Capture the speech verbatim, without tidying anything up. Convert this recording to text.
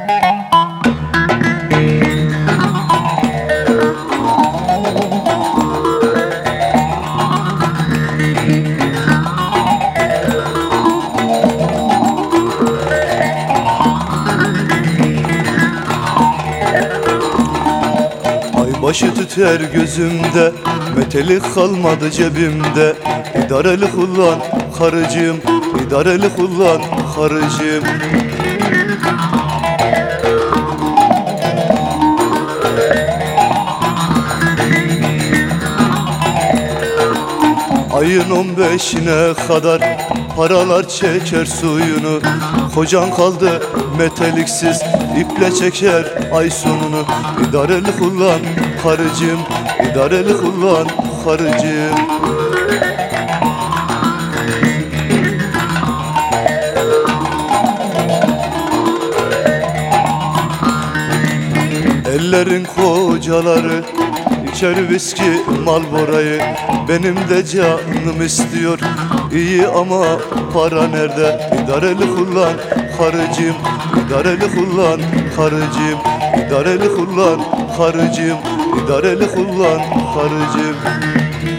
Başı tüter gözümde, metelik kalmadı cebimde. İdareli kullan karıcığım, idareli kullan karıcığım. Ayın on beşine kadar paralar çeker suyunu. Kocan kaldı meteliksiz, iple çeker ay sonunu. İdareli kullan karıcığım, idareli kullan karıcığım. Ellerin kocaları içer viski Marlboro'yu. Benim de canım istiyor iyi ama para nerede? İdareli kullan karıcığım, idareli kullan karıcığım, idareli kullan karıcığım, idareli kullan karıcığım.